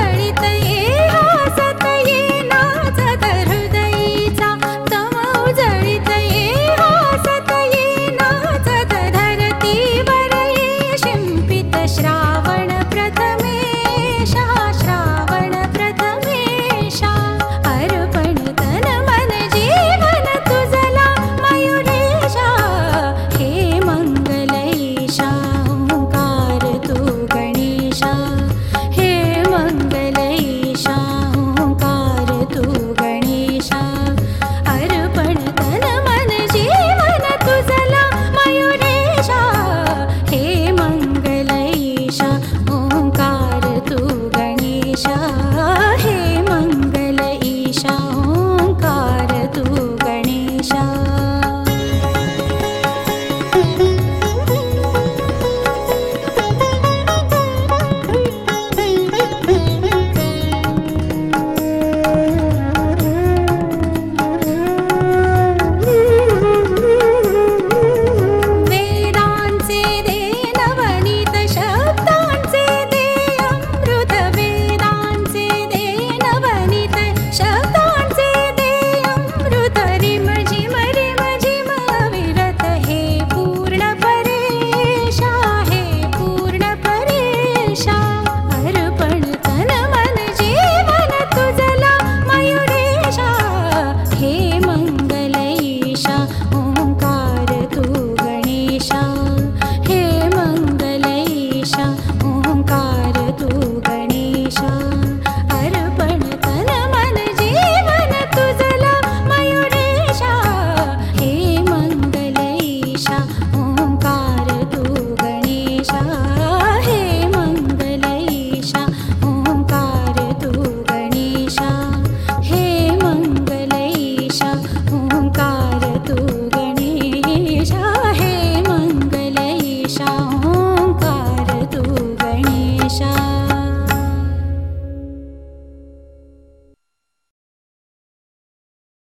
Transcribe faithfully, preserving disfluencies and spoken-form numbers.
उजळीत ये हासत ये नाचत हृदयीचा तव उजळीत ये हासत ये नाचत धरतीवर ये शिंपित श्रावण प्रथमेशा श्रावण प्रथमेशा अर्पण तन मन जीवन तुझला मयुरेशा हे मंगलैशा ओंकार तू गणेशा हे मंगलैशा ओंकार तू गणेशा अर्पण तन मन जीवन तुझला मयुरेशा हे मंगलैशा ओंकार तू गणेशा